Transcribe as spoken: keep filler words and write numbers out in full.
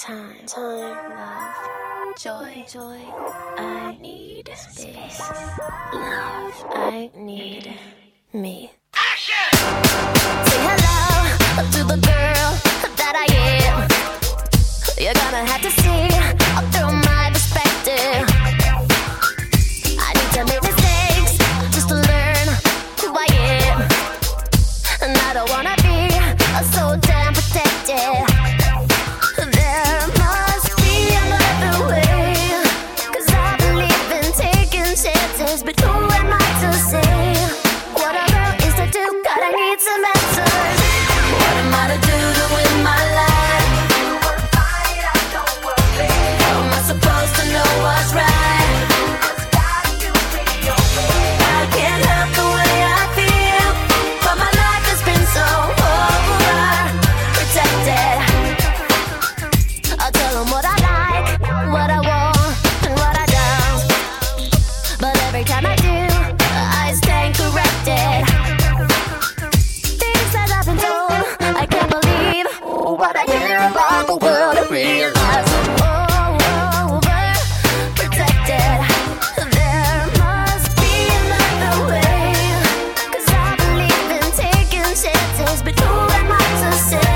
time, time, love, joy, joy. I need space, love. I need me. Say hello to the girl that I am. You're gonna have to see through my perspective. I need to make mistakes just to learn who I am, and I don't wanna be so damn protected. There must be another way, 'cause I believe in taking chances. But who am I to say what a girl is to do? God, I need some answers. What am I to do to win my life? How am I supposed to know what's right? I can't help the way I feel, but my life has been so overprotected. I'll tell them what I like, what I want, and what I don't. But every time I do, I stand corrected. Things that I've been told, I can't believe what I hear about the world and realize I'm overprotected. There must be another way, 'cause I believe in taking chances. But who am I to say